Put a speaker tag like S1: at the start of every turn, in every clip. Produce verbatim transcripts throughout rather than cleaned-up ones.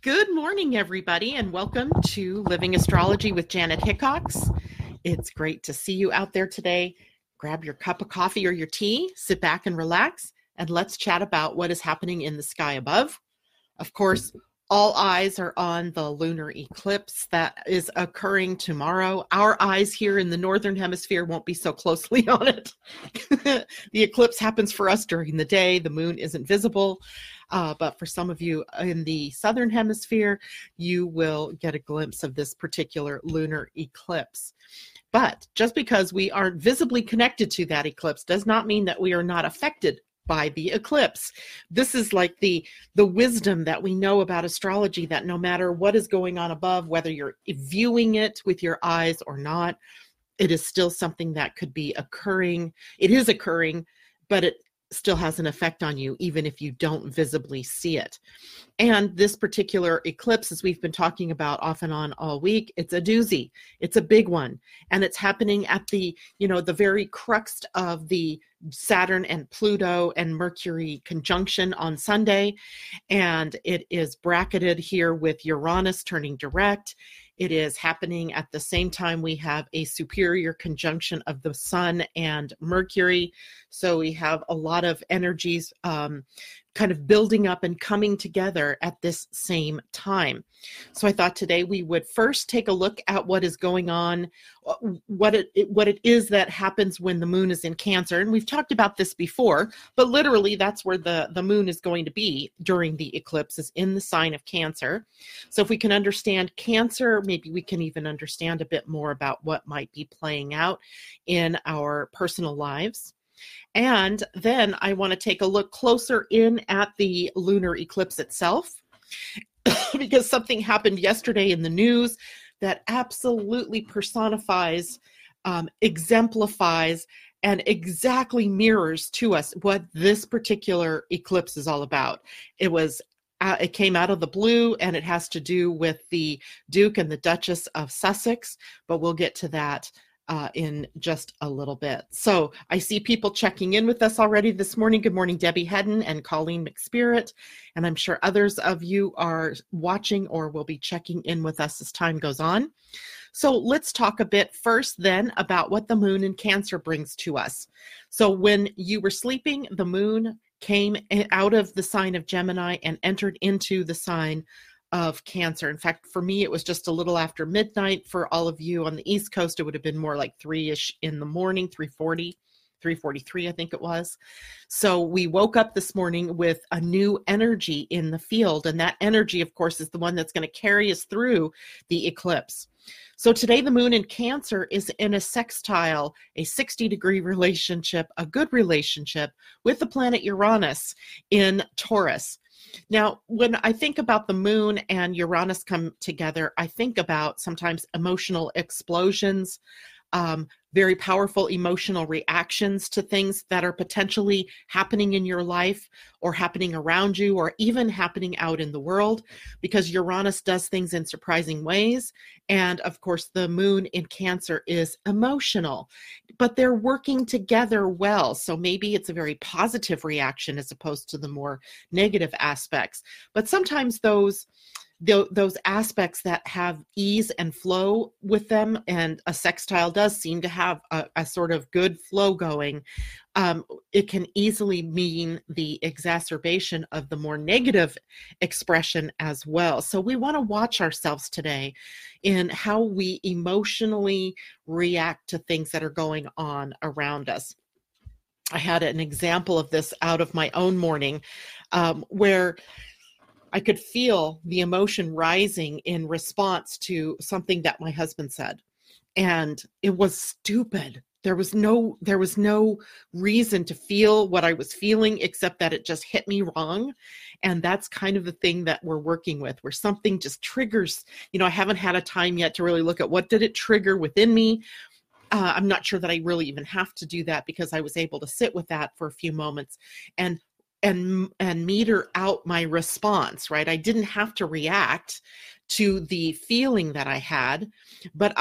S1: Good morning, everybody, and welcome to Living Astrology with Janet Hickox. It's great to see you out there today. Grab your cup of coffee or your tea, sit back and relax, and let's chat about what is happening in the sky above. Of course, all eyes are on the lunar eclipse that is occurring tomorrow. Our eyes here in the Northern Hemisphere won't be so closely on it. The eclipse happens for us during the day. The moon isn't visible. Uh, but for some of you in the Southern Hemisphere, you will get a glimpse of this particular lunar eclipse. But just because we aren't visibly connected to that eclipse does not mean that we are not affected by the eclipse. This is like the the wisdom that we know about astrology, that no matter what is going on above, whether you're viewing it with your eyes or not, it is still something that could be occurring. It is occurring, but it still has an effect on you, even if you don't visibly see it. And this particular eclipse, as we've been talking about off and on all week, it's a doozy. It's a big one. And it's happening at the, you know, the very crux of the Saturn and Pluto and Mercury conjunction on Sunday. And it is bracketed here with Uranus turning direct. It is happening at the same time we have a superior conjunction of the Sun and Mercury. So we have a lot of energies um, kind of building up and coming together at this same time. So I thought today we would first take a look at what is going on, what it what it is that happens when the moon is in Cancer. And we've talked about this before, but literally that's where the, the moon is going to be during the eclipse, is in the sign of Cancer. So if we can understand Cancer, maybe we can even understand a bit more about what might be playing out in our personal lives. And then I want to take a look closer in at the lunar eclipse itself, because something happened yesterday in the news that absolutely personifies, um, exemplifies, and exactly mirrors to us what this particular eclipse is all about. It was Uh, it came out of the blue, and it has to do with the Duke and the Duchess of Sussex, but we'll get to that uh, in just a little bit. So I see people checking in with us already this morning. Good morning, Debbie Hedden and Colleen McSpirit, and I'm sure others of you are watching or will be checking in with us as time goes on. So let's talk a bit first then about what the moon in Cancer brings to us. So when you were sleeping, the moon came out of the sign of Gemini and entered into the sign of Cancer. In fact, for me, it was just a little after midnight. For all of you on the East Coast, it would have been more like three-ish in the morning, three forty, three forty-three, I think it was. So we woke up this morning with a new energy in the field. And that energy, of course, is the one that's going to carry us through the eclipse. So today the moon in Cancer is in a sextile, a sixty degree relationship, a good relationship with the planet Uranus in Taurus. Now, when I think about the moon and Uranus come together, I think about sometimes emotional explosions, um, very powerful emotional reactions to things that are potentially happening in your life or happening around you or even happening out in the world, because Uranus does things in surprising ways. And of course, the moon in Cancer is emotional, but they're working together well. So maybe it's a very positive reaction as opposed to the more negative aspects. But sometimes those those aspects that have ease and flow with them, and a sextile does seem to have a, a sort of good flow going, um, it can easily mean the exacerbation of the more negative expression as well. So we want to watch ourselves today in how we emotionally react to things that are going on around us. I had an example of this out of my own morning, um, where I could feel the emotion rising in response to something that my husband said. And it was stupid. There was no, there was no reason to feel what I was feeling, except that it just hit me wrong. And that's kind of the thing that we're working with, where something just triggers. You know, I haven't had a time yet to really look at what did it trigger within me. Uh, I'm not sure that I really even have to do that, because I was able to sit with that for a few moments and and and meter out my response, right? I didn't have to react to the feeling that I had, but I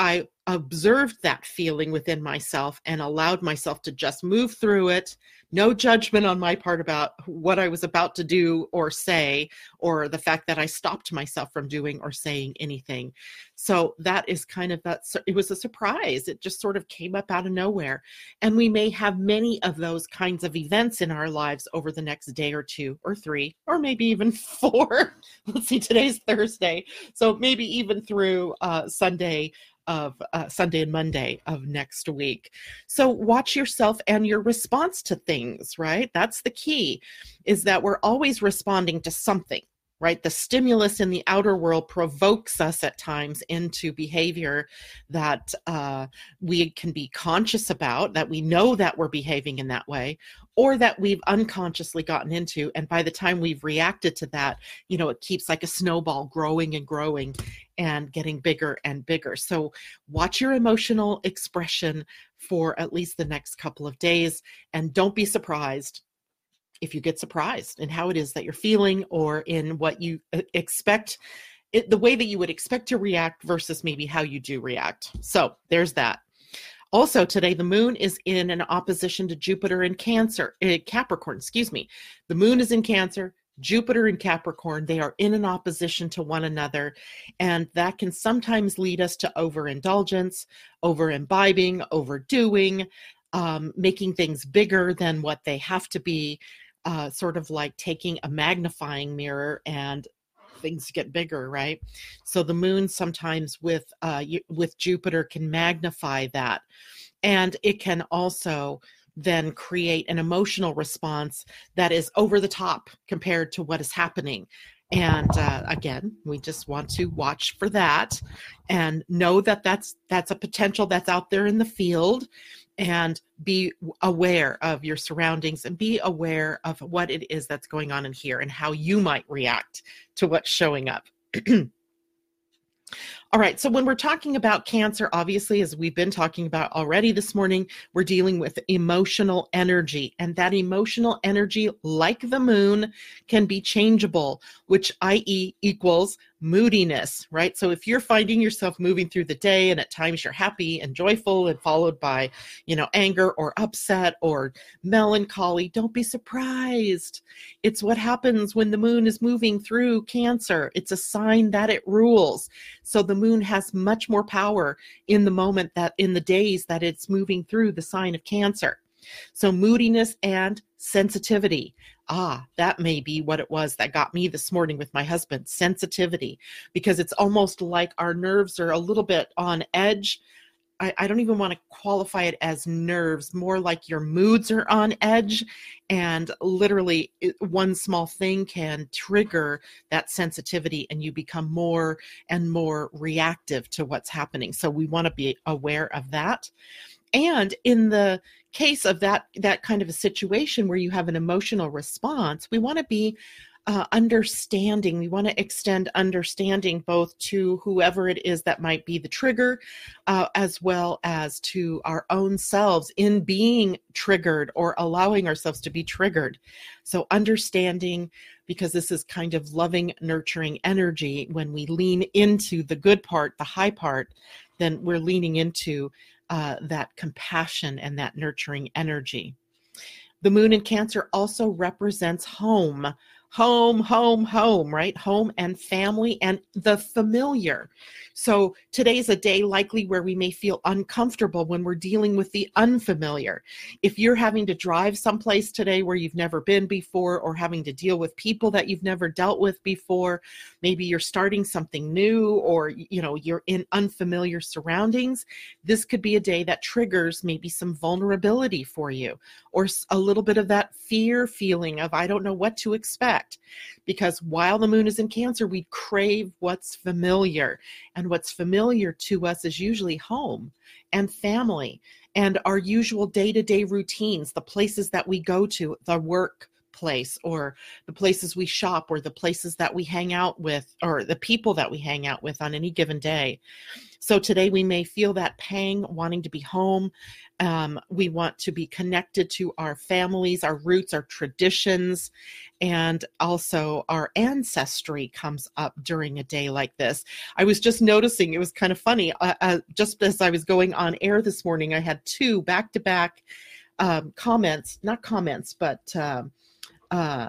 S1: observed that feeling within myself and allowed myself to just move through it. No judgment on my part about what I was about to do or say, or the fact that I stopped myself from doing or saying anything. So that is kind of that. It was a surprise. It just sort of came up out of nowhere. And we may have many of those kinds of events in our lives over the next day or two or three, or maybe even four. Let's see, today's Thursday. So maybe even through uh, Sunday of uh, Sunday and Monday of next week. So watch yourself and your response to things, right? That's the key, is that we're always responding to something, right? The stimulus in the outer world provokes us at times into behavior that uh, we can be conscious about, that we know that we're behaving in that way, or that we've unconsciously gotten into. And by the time we've reacted to that, you know, it keeps like a snowball growing and growing and getting bigger and bigger. So watch your emotional expression for at least the next couple of days, and don't be surprised if you get surprised in how it is that you're feeling, or in what you expect, it, the way that you would expect to react versus maybe how you do react. So there's that. Also today, the moon is in an opposition to Jupiter in Cancer, uh, Capricorn, excuse me. The moon is in Cancer, Jupiter in Capricorn. They are in an opposition to one another, and that can sometimes lead us to overindulgence, over imbibing, overdoing, um, making things bigger than what they have to be, uh, sort of like taking a magnifying mirror and things get bigger, right? So the moon sometimes with uh, with Jupiter can magnify that, and it can also then create an emotional response that is over the top compared to what is happening. And uh, again, we just want to watch for that and know that that's that's a potential that's out there in the field, and be aware of your surroundings and be aware of what it is that's going on in here and how you might react to what's showing up. All right, so when we're talking about Cancer, obviously, as we've been talking about already this morning, we're dealing with emotional energy, and that emotional energy, like the moon, can be changeable, which that is equals moodiness, right? So if you're finding yourself moving through the day and at times you're happy and joyful and followed by, you know, anger or upset or melancholy, don't be surprised. It's what happens when the moon is moving through Cancer. It's a sign that it rules. So the moon has much more power in the moment, that in the days that it's moving through the sign of Cancer. So moodiness and sensitivity. Ah, that may be what it was that got me this morning with my husband, sensitivity, because it's almost like our nerves are a little bit on edge. I, I don't even want to qualify it as nerves, more like your moods are on edge, and literally it, one small thing can trigger that sensitivity and you become more and more reactive to what's happening. So we want to be aware of that. And in the case of that, that kind of a situation where you have an emotional response, we want to be uh, understanding. We want to extend understanding both to whoever it is that might be the trigger, uh, as well as to our own selves in being triggered or allowing ourselves to be triggered. So understanding, because this is kind of loving, nurturing energy. When we lean into the good part, the high part, then we're leaning into Uh, that compassion and that nurturing energy. The moon in Cancer also represents home, home, home, home, right? Home and family and the familiar. So today's a day likely where we may feel uncomfortable when we're dealing with the unfamiliar. If you're having to drive someplace today where you've never been before, or having to deal with people that you've never dealt with before, maybe you're starting something new, or, you know, you're in unfamiliar surroundings, this could be a day that triggers maybe some vulnerability for you, or a little bit of that fear feeling of, I don't know what to expect. Because while the moon is in Cancer, we crave what's familiar. And what's familiar to us is usually home and family and our usual day-to-day routines, the places that we go to, the workplace, or the places we shop, or the places that we hang out with, or the people that we hang out with on any given day. So today we may feel that pang, wanting to be home, Um, we want to be connected to our families, our roots, our traditions, and also our ancestry comes up during a day like this. I was just noticing, it was kind of funny. Uh, uh, just as I was going on air this morning, I had two back-to-back um, comments, not comments, but uh, uh,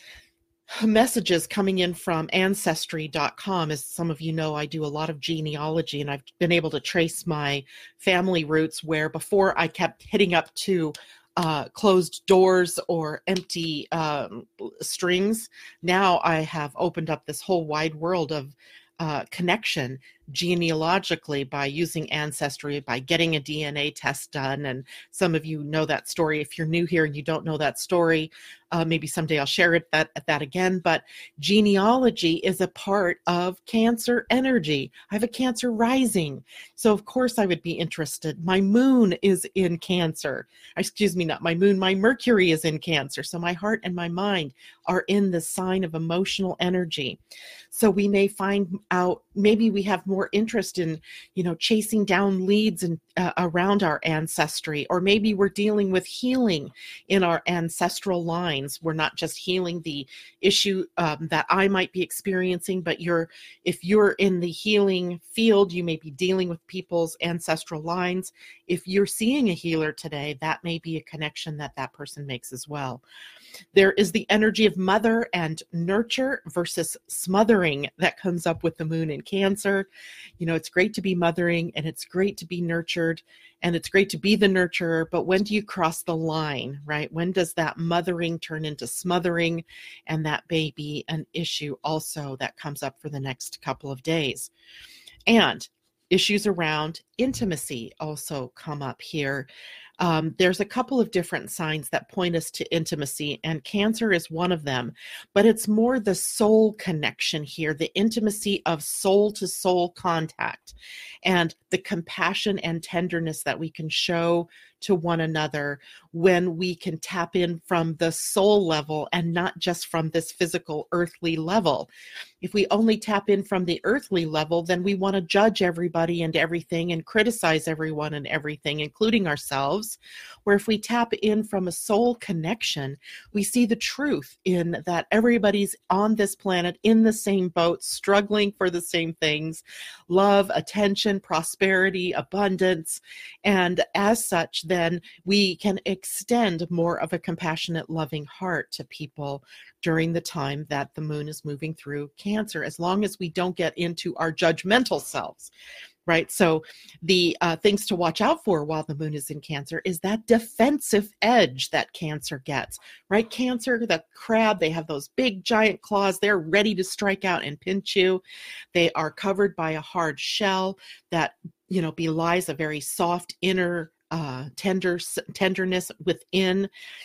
S1: messages coming in from ancestry dot com. As some of you know, I do a lot of genealogy, and I've been able to trace my family roots, where before I kept hitting up to uh, closed doors or empty um, strings. Now I have opened up this whole wide world of uh, connection genealogically by using Ancestry, by getting a D N A test done. And some of you know that story. If you're new here and you don't know that story, uh, maybe someday I'll share it that, that again. But genealogy is a part of Cancer energy. I have a Cancer rising. So of course I would be interested. My moon is in Cancer. Excuse me, not my moon, my Mercury is in Cancer. So my heart and my mind are in the sign of emotional energy. So we may find out, maybe we have more interest in, you know, chasing down leads and uh, around our ancestry, or maybe we're dealing with healing in our ancestral lines. We're not just healing the issue um, that I might be experiencing, but you're, if you're in the healing field, you may be dealing with people's ancestral lines. If you're seeing a healer today, that may be a connection that that person makes as well. There is the energy of mother and nurture versus smothering that comes up with the moon in Cancer. You know, it's great to be mothering and it's great to be nurtured and it's great to be the nurturer, but when do you cross the line, right? When does that mothering turn into smothering? And that may be an issue also that comes up for the next couple of days. And issues around intimacy also come up here. Um, there's a couple of different signs that point us to intimacy, and Cancer is one of them, but it's more the soul connection here, the intimacy of soul to soul contact, and the compassion and tenderness that we can show to one another when we can tap in from the soul level and not just from this physical earthly level. If we only tap in from the earthly level, then we want to judge everybody and everything and criticize everyone and everything, including ourselves. Where if we tap in from a soul connection, we see the truth in that everybody's on this planet in the same boat, struggling for the same things: love, attention, prosperity, abundance. And as such, then we can extend more of a compassionate, loving heart to people during the time that the moon is moving through Cancer, as long as we don't get into our judgmental selves, right? So the uh, things to watch out for while the moon is in Cancer is that defensive edge that Cancer gets, right? Cancer, that crab, they have those big giant claws. They're ready to strike out and pinch you. They are covered by a hard shell that, you know, belies a very soft inner uh, tender tenderness within.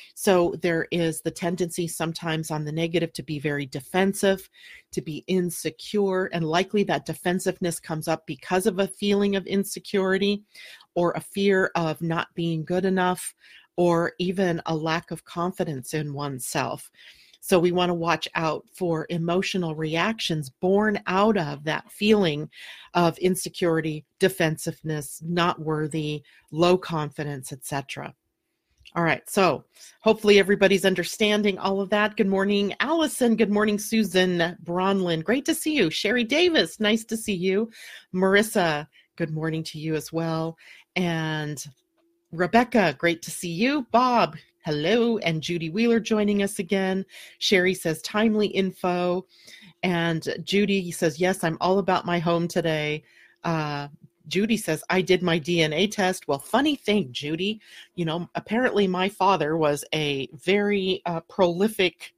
S1: So there is the tendency sometimes on the negative to be very defensive, to be insecure, and likely that defensiveness comes up because of a feeling of insecurity or a fear of not being good enough, or even a lack of confidence in oneself. So we want to watch out for emotional reactions born out of that feeling of insecurity, defensiveness, not worthy, low confidence, et cetera. All right, so hopefully everybody's understanding all of that. Good morning, Allison. Good morning, Susan Bronlin. Great to see you. Sherry Davis, nice to see you. Marissa, good morning to you as well. And Rebecca, great to see you. Bob, hello. And Judy Wheeler joining us again. Sherry says timely info. And Judy says, yes, I'm all about my home today. Uh, Judy says, I did my D N A test. Well, funny thing, Judy, you know, apparently my father was a very uh, prolific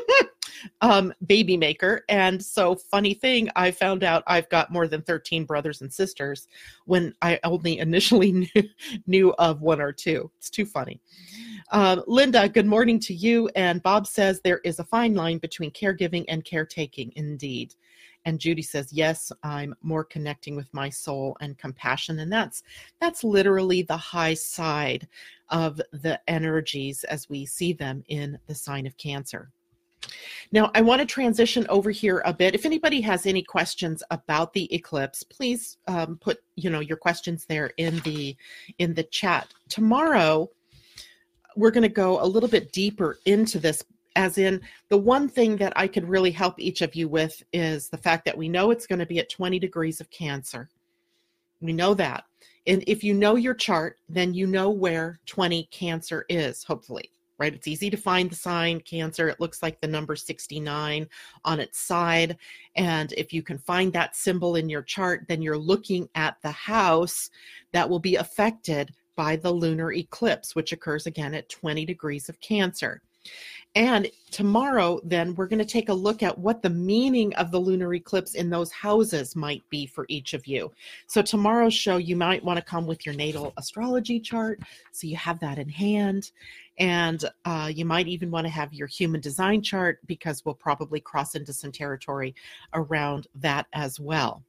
S1: um, baby maker. And so funny thing, I found out I've got more than thirteen brothers and sisters when I only initially knew, knew of one or two. It's too funny. Uh, Linda, good morning to you. And Bob says there is a fine line between caregiving and caretaking, indeed. And Judy says, yes, I'm more connecting with my soul and compassion. And that's that's literally the high side of the energies as we see them in the sign of Cancer. Now, I want to transition over here a bit. If anybody has any questions about the eclipse, please um, put, you know, your questions there in the in the chat. Tomorrow, we're going to go a little bit deeper into this, as in the one thing that I could really help each of you with is the fact that we know it's going to be at twenty degrees of Cancer. We know that. And if you know your chart, then you know where twenty Cancer is, hopefully. Right? It's easy to find the sign Cancer. It looks like the number sixty-nine on its side. And if you can find that symbol in your chart, then you're looking at the house that will be affected by the lunar eclipse, which occurs again at twenty degrees of Cancer. And tomorrow, then, we're going to take a look at what the meaning of the lunar eclipse in those houses might be for each of you. So tomorrow's show, you might want to come with your natal astrology chart, so you have that in hand. And uh, you might even want to have your human design chart, because we'll probably cross into some territory around that as well.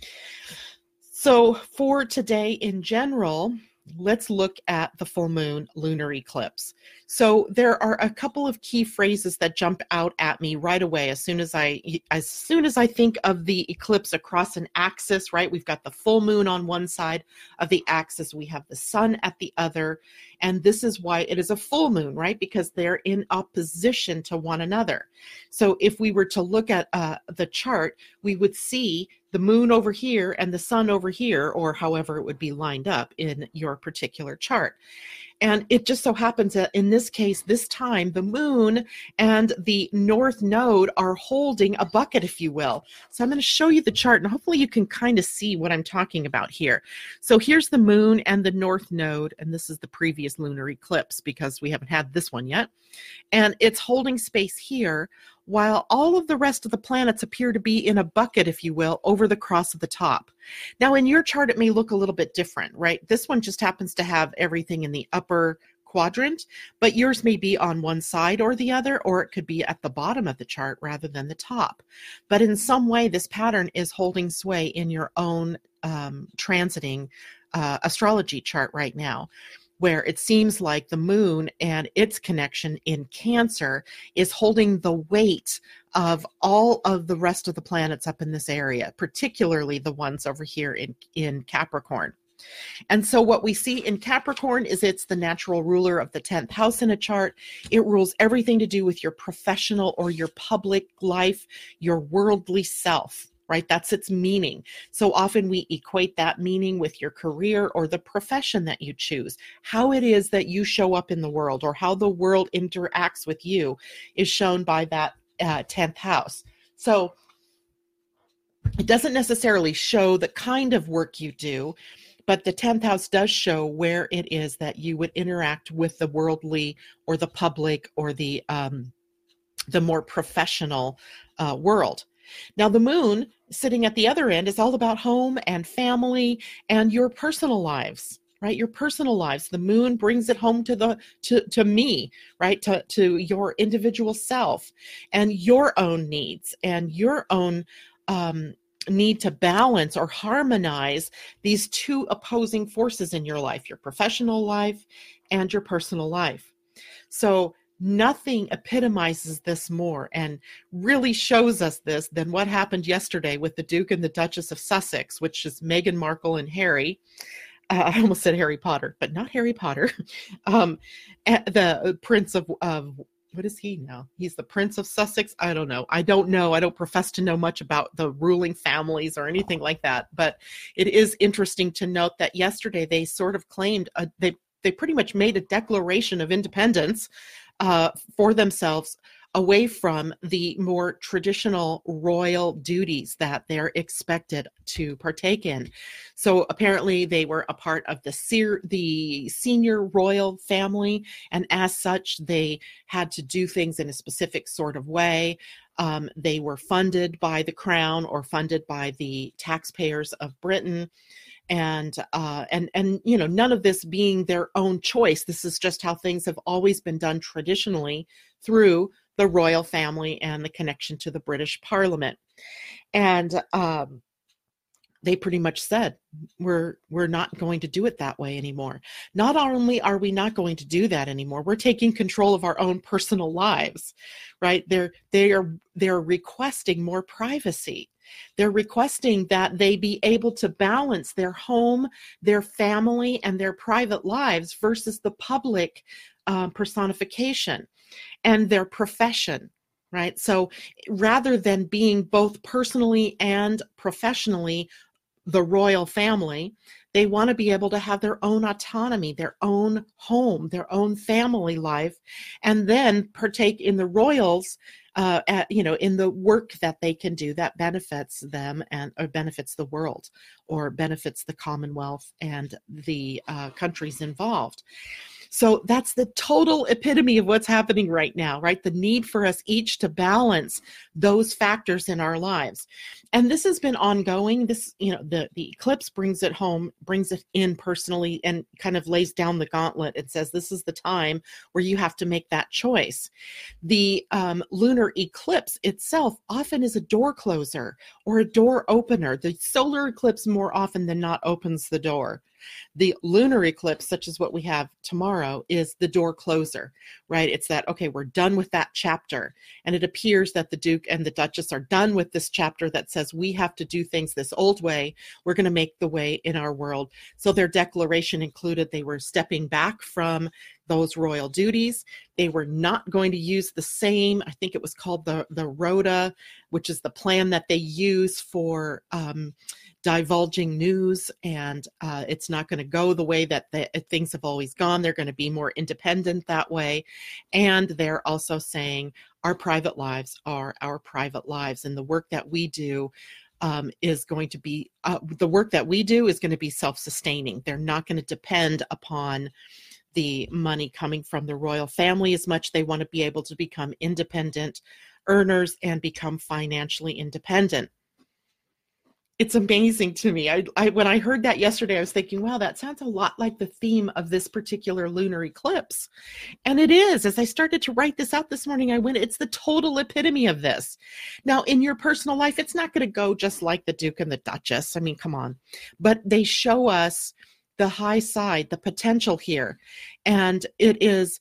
S1: So for today in general, let's look at the full moon lunar eclipse. So there are a couple of key phrases that jump out at me right away as soon as I as soon as I think of the eclipse across an axis, right? We've got the full moon on one side of the axis, we have the sun at the other, and this is why it is a full moon, right? Because they're in opposition to one another. So if we were to look at uh, the chart, we would see the moon over here and the sun over here, or however it would be lined up in your particular chart. And it just so happens that in this case, this time, the moon and the north node are holding a bucket, if you will. So I'm going to show you the chart, and hopefully you can kind of see what I'm talking about here. So here's the moon and the north node, and this is the previous lunar eclipse because we haven't had this one yet. And it's holding space here, while all of the rest of the planets appear to be in a bucket, if you will, over the cross of the top. Now, in your chart, it may look a little bit different, right? This one just happens to have everything in the upper quadrant, but yours may be on one side or the other, or it could be at the bottom of the chart rather than the top. But in some way, this pattern is holding sway in your own um, transiting uh, astrology chart right now, where it seems like the moon and its connection in Cancer is holding the weight of all of the rest of the planets up in this area, particularly the ones over here in, in Capricorn. And so what we see in Capricorn is it's the natural ruler of the tenth house in a chart. It rules everything to do with your professional or your public life, your worldly self. Right? That's its meaning. So often we equate that meaning with your career or the profession that you choose. How it is that you show up in the world, or how the world interacts with you, is shown by that uh, tenth house. So it doesn't necessarily show the kind of work you do, but the tenth house does show where it is that you would interact with the worldly or the public or the um, the more professional uh, world. Now, the moon sitting at the other end is all about home and family and your personal lives, right? Your personal lives. The moon brings it home to the to, to me, right? To, to your individual self and your own needs and your own um, need to balance or harmonize these two opposing forces in your life, your professional life and your personal life. So nothing epitomizes this more and really shows us this than what happened yesterday with the Duke and the Duchess of Sussex, which is Meghan Markle and Harry. Uh, I almost said Harry Potter, but not Harry Potter. um, the Prince of, of, what is he now? He's the Prince of Sussex. I don't know. I don't know. I don't profess to know much about the ruling families or anything like that. But it is interesting to note that yesterday they sort of claimed, a, they, they pretty much made a declaration of independence Uh, for themselves away from the more traditional royal duties that they're expected to partake in. So apparently they were a part of the, ser- the senior royal family, and as such, they had to do things in a specific sort of way. Um, they were funded by the crown or funded by the taxpayers of Britain. And, uh, and, and, you know, none of this being their own choice. This is just how things have always been done traditionally through the royal family and the connection to the British Parliament. And um, they pretty much said, we're we're not going to do it that way anymore. Not only are we not going to do that anymore, we're taking control of our own personal lives, right? They're they are they're requesting more privacy. They're requesting that they be able to balance their home, their family, and their private lives versus the public uh, personification and their profession. Right. So rather than being both personally and professionally the royal family, they want to be able to have their own autonomy, their own home, their own family life, and then partake in the royals, uh, at, you know, in the work that they can do that benefits them and or benefits the world or benefits the Commonwealth and the uh, countries involved. So that's the total epitome of what's happening right now, right? The need for us each to balance those factors in our lives. And this has been ongoing. This, you know, the, the eclipse brings it home, brings it in personally, and kind of lays down the gauntlet. It says this is the time where you have to make that choice. The um, lunar eclipse itself often is a door closer or a door opener. The solar eclipse more often than not opens the door. The lunar eclipse, such as what we have tomorrow, is the door closer, right? It's that, okay, we're done with that chapter. And it appears that the Duke and the Duchess are done with this chapter that says we have to do things this old way. We're going to make the way in our world. So their declaration included they were stepping back from those royal duties. They were not going to use the same, I think it was called the, the Rota, which is the plan that they use for um, divulging news. And uh, it's not going to go the way that the, things have always gone. They're going to be more independent that way. And they're also saying our private lives are our private lives. And the work that we do um, is going to be, uh, the work that we do is going to be self-sustaining. They're not going to depend upon the money coming from the royal family as much. They want to be able to become independent earners and become financially independent. It's amazing to me. I, I when I heard that yesterday, I was thinking, wow, that sounds a lot like the theme of this particular lunar eclipse. And it is. As I started to write this out this morning, I went, it's the total epitome of this. Now, in your personal life, it's not going to go just like the Duke and the Duchess. I mean, come on. But they show us the high side, the potential here. And it is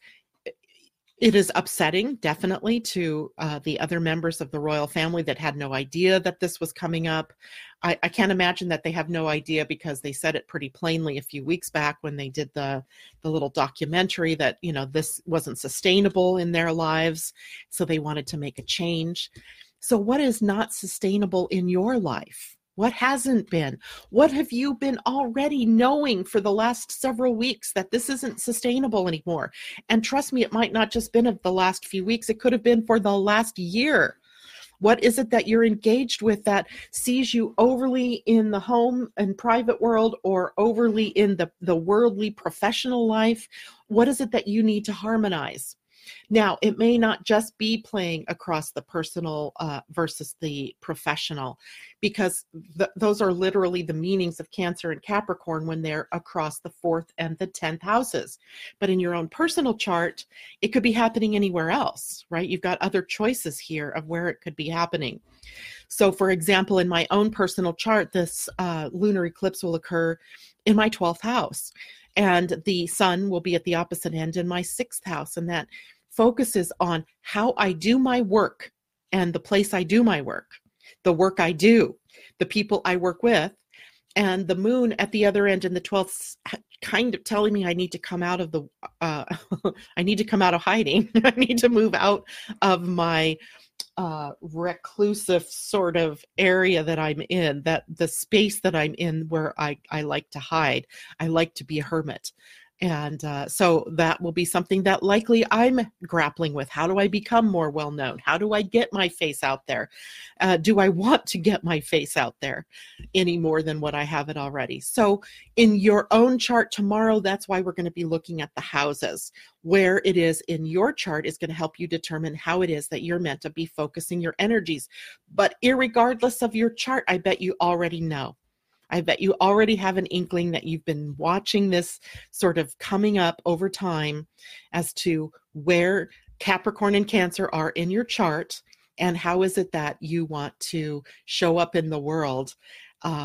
S1: It is upsetting, definitely, to uh, the other members of the royal family that had no idea that this was coming up. I, I can't imagine that they have no idea because they said it pretty plainly a few weeks back when they did the, the little documentary that, you know, this wasn't sustainable in their lives. So they wanted to make a change. So what is not sustainable in your life? What hasn't been? What have you been already knowing for the last several weeks that this isn't sustainable anymore? And trust me, it might not just been of the last few weeks. It could have been for the last year. What is it that you're engaged with that sees you overly in the home and private world or overly in the, the worldly professional life? What is it that you need to harmonize? Now, it may not just be playing across the personal uh, versus the professional, because th- those are literally the meanings of Cancer and Capricorn when they're across the fourth and the tenth houses. But in your own personal chart, it could be happening anywhere else, right? You've got other choices here of where it could be happening. So, for example, in my own personal chart, this uh, lunar eclipse will occur in my twelfth house, and the sun will be at the opposite end in my sixth house, and that focuses on how I do my work and the place I do my work, the work I do, the people I work with, and the moon at the other end in the twelfth kind of telling me I need to come out of the, uh, I need to come out of hiding. I need to move out of my uh, reclusive sort of area that I'm in, that the space that I'm in where I, I like to hide. I like to be a hermit. And uh, so that will be something that likely I'm grappling with. How do I become more well-known? How do I get my face out there? Uh, do I want to get my face out there any more than what I have it already? So in your own chart tomorrow, that's why we're going to be looking at the houses. Where it is in your chart is going to help you determine how it is that you're meant to be focusing your energies. But irregardless of your chart, I bet you already know. I bet you already have an inkling that you've been watching this sort of coming up over time as to where Capricorn and Cancer are in your chart and how is it that you want to show up in the world um,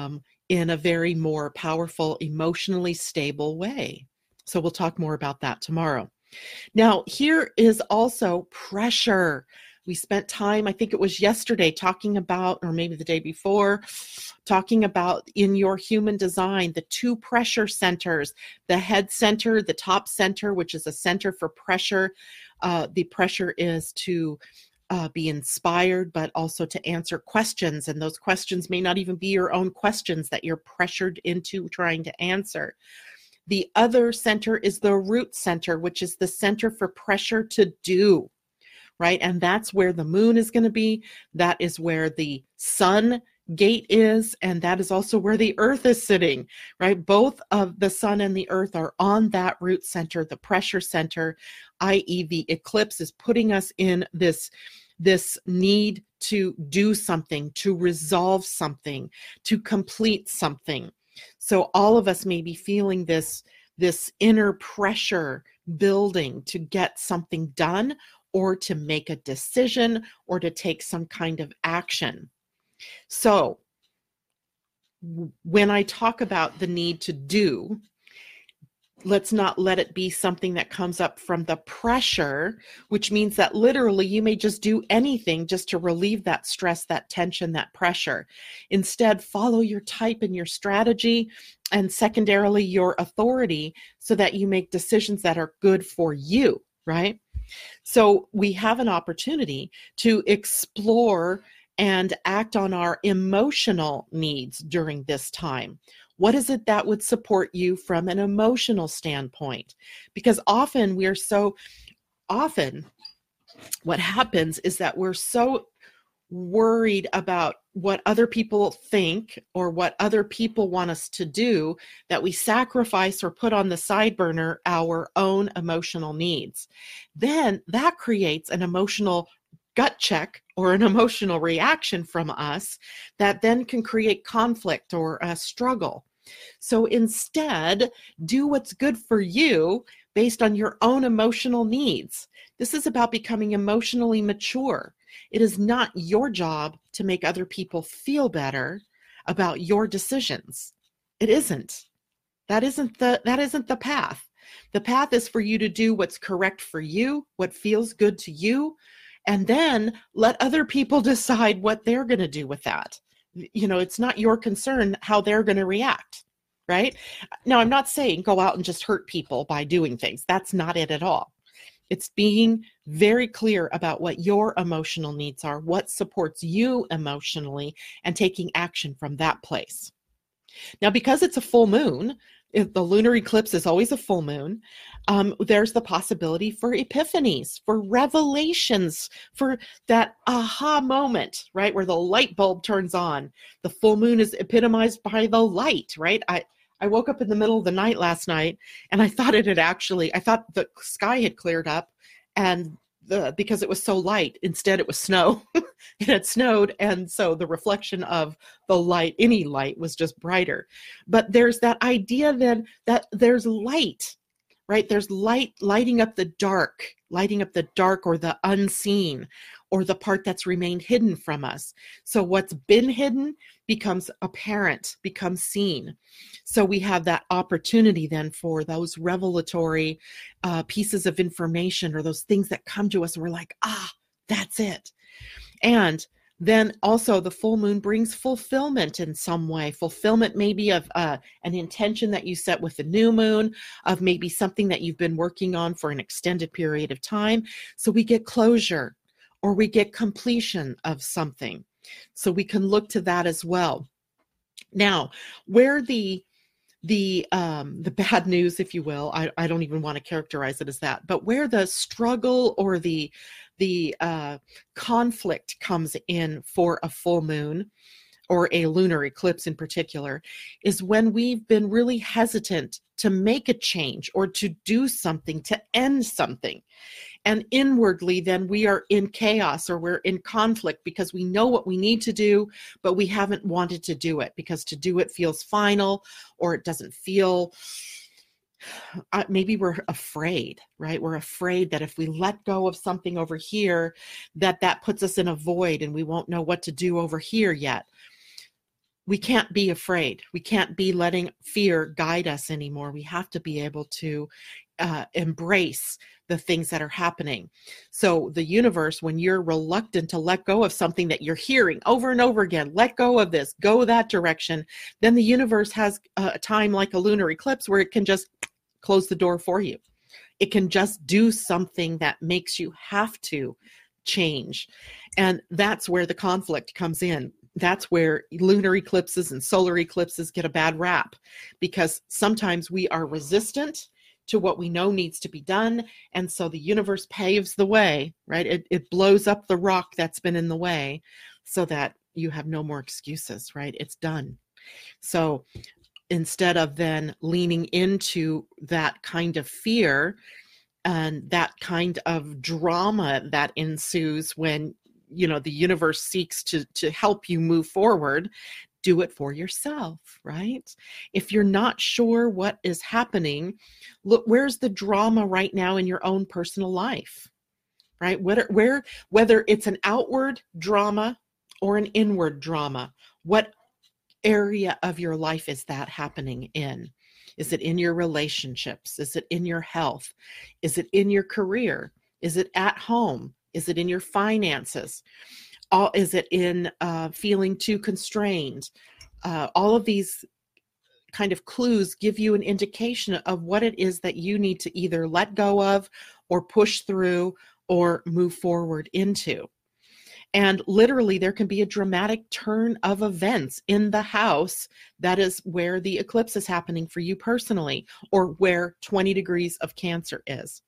S1: in a very more powerful, emotionally stable way. So we'll talk more about that tomorrow. Now, here is also pressure. We spent time, I think it was yesterday, talking about, or maybe the day before, talking about in your human design, the two pressure centers, the head center, the top center, which is a center for pressure. Uh, the pressure is to uh, be inspired, but also to answer questions. And those questions may not even be your own questions that you're pressured into trying to answer. The other center is the root center, which is the center for pressure to do, right? And that's where the moon is going to be. That is where the sun gate is. And that is also where the earth is sitting, right? Both of the sun and the earth are on that root center, the pressure center, that is the eclipse is putting us in this, this need to do something, to resolve something, to complete something. So all of us may be feeling this, this inner pressure building to get something done or to make a decision or to take some kind of action. So when I talk about the need to do, let's not let it be something that comes up from the pressure, which means that literally you may just do anything just to relieve that stress, that tension, that pressure. Instead, follow your type and your strategy, and secondarily your authority, so that you make decisions that are good for you, right? So we have an opportunity to explore and act on our emotional needs during this time. What is it that would support you from an emotional standpoint? Because often we're so, often what happens is that we're so worried about what other people think or what other people want us to do that we sacrifice or put on the side burner our own emotional needs. Then that creates an emotional gut check or an emotional reaction from us that then can create conflict or a struggle. So instead, do what's good for you based on your own emotional needs. This is about becoming emotionally mature. It is not your job to make other people feel better about your decisions. It isn't. That isn't the, that isn't the path. The path is for you to do what's correct for you, what feels good to you, and then let other people decide what they're going to do with that. You know, it's not your concern how they're going to react, right? Now, I'm not saying go out and just hurt people by doing things. That's not it at all. It's being very clear about what your emotional needs are, what supports you emotionally, and taking action from that place. Now, because it's a full moon, if the lunar eclipse is always a full moon, um, there's the possibility for epiphanies, for revelations, for that aha moment, right? Where the light bulb turns on. The full moon is epitomized by the light, right? I, I woke up in the middle of the night last night and I thought it had actually, I thought the sky had cleared up, and the, because it was so light, instead it was snow. It had snowed, and so the reflection of the light, any light, was just brighter. But there's that idea then that there's light, right? There's light lighting up the dark, lighting up the dark or the unseen, or the part that's remained hidden from us. So what's been hidden becomes apparent, becomes seen. So we have that opportunity then for those revelatory uh, pieces of information, or those things that come to us and we're like, ah, that's it. And then also the full moon brings fulfillment in some way. Fulfillment maybe of uh, an intention that you set with the new moon, of maybe something that you've been working on for an extended period of time. So we get closure, or we get completion of something. So we can look to that as well. Now, where the the um, the bad news, if you will, I, I don't even want to characterize it as that, but where the struggle or the the uh, conflict comes in for a full moon or a lunar eclipse in particular, is when we've been really hesitant to make a change or to do something, to end something. And inwardly, then we are in chaos, or we're in conflict because we know what we need to do, but we haven't wanted to do it because to do it feels final, or it doesn't feel, uh, maybe we're afraid, right? We're afraid that if we let go of something over here, that that puts us in a void and we won't know what to do over here yet. we can't be afraid. We can't be letting fear guide us anymore. We have to be able to uh, embrace the things that are happening. So the universe, when you're reluctant to let go of something that you're hearing over and over again, let go of this, go that direction, then the universe has a time like a lunar eclipse where it can just close the door for you. It can just do something that makes you have to change. And that's where the conflict comes in. That's where lunar eclipses and solar eclipses get a bad rap, because sometimes we are resistant to what we know needs to be done. And so the universe paves the way, right? It, it blows up the rock that's been in the way so that you have no more excuses, right? It's done. So instead of then leaning into that kind of fear and that kind of drama that ensues when, you know, the universe seeks to, to help you move forward, do it for yourself, right? If you're not sure what is happening, look, where's the drama right now in your own personal life, right? Whether, where, whether it's an outward drama or an inward drama, what area of your life is that happening in? Is it in your relationships? Is it in your health? Is it in your career? Is it at home? Is it in your finances? All, is it in uh, feeling too constrained? Uh, all of these kind of clues give you an indication of what it is that you need to either let go of or push through or move forward into. And literally, there can be a dramatic turn of events in the house that is where the eclipse is happening for you personally, or where twenty degrees of Cancer is.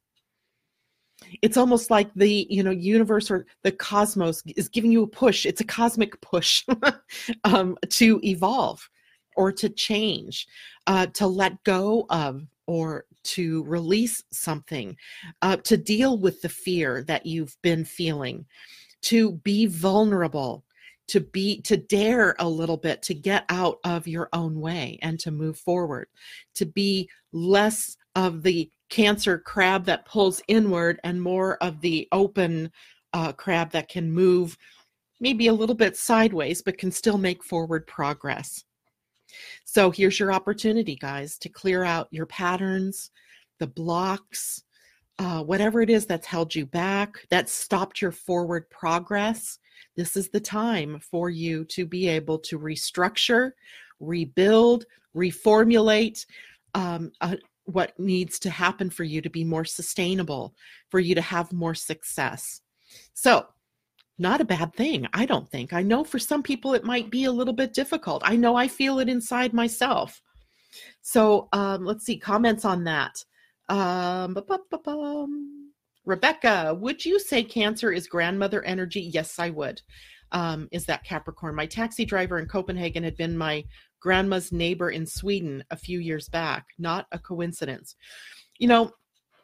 S1: It's almost like the, you know, universe or the cosmos is giving you a push. It's a cosmic push um, to evolve or to change, uh, to let go of or to release something, uh, to deal with the fear that you've been feeling, to be vulnerable, to be, to dare a little bit, to get out of your own way and to move forward, to be less of the Cancer crab that pulls inward and more of the open uh, crab that can move maybe a little bit sideways, but can still make forward progress. So here's your opportunity, guys, to clear out your patterns, the blocks, uh, whatever it is that's held you back, that stopped your forward progress. This is the time for you to be able to restructure, rebuild, reformulate, um, uh, what needs to happen for you to be more sustainable, for you to have more success. So, not a bad thing, I don't think. I know for some people it might be a little bit difficult. I know I feel it inside myself. So um, let's see, comments on that. Um, Rebecca, would you say Cancer is grandmother energy? Yes, I would. Um, is that Capricorn? My taxi driver in Copenhagen had been my grandma's neighbor in Sweden a few years back. Not a coincidence. You know,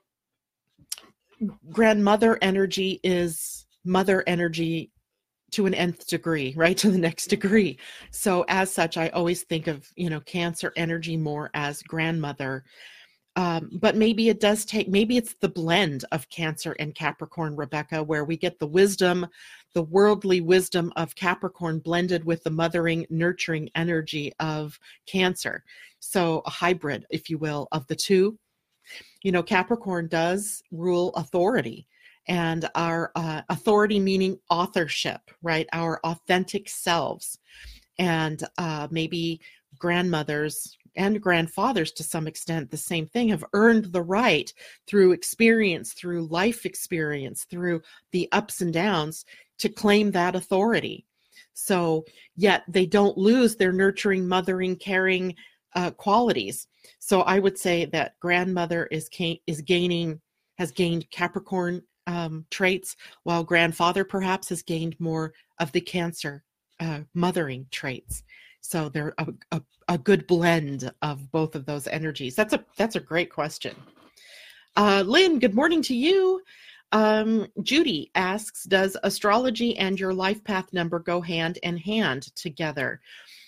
S1: grandmother energy is mother energy to an nth degree, right? To the next degree. So as such, I always think of, you know, Cancer energy more as grandmother. Um, but maybe it does take, maybe it's the blend of Cancer and Capricorn, Rebecca, where we get the wisdom, the worldly wisdom of Capricorn blended with the mothering, nurturing energy of Cancer. So a hybrid, if you will, of the two. You know, Capricorn does rule authority, and our uh, authority meaning authorship, right? Our authentic selves. And uh, maybe grandmothers and grandfathers, to some extent, the same thing, have earned the right through experience, through life experience, through the ups and downs, to claim that authority. So yet they don't lose their nurturing, mothering, caring uh, qualities. So I would say that grandmother is is gaining, has gained Capricorn um, traits, while grandfather perhaps has gained more of the Cancer uh, mothering traits. So they're a, a, a good blend of both of those energies. That's a that's a great question. Uh, Lynn, good morning to you. Um, Judy asks, does astrology and your life path number go hand in hand together?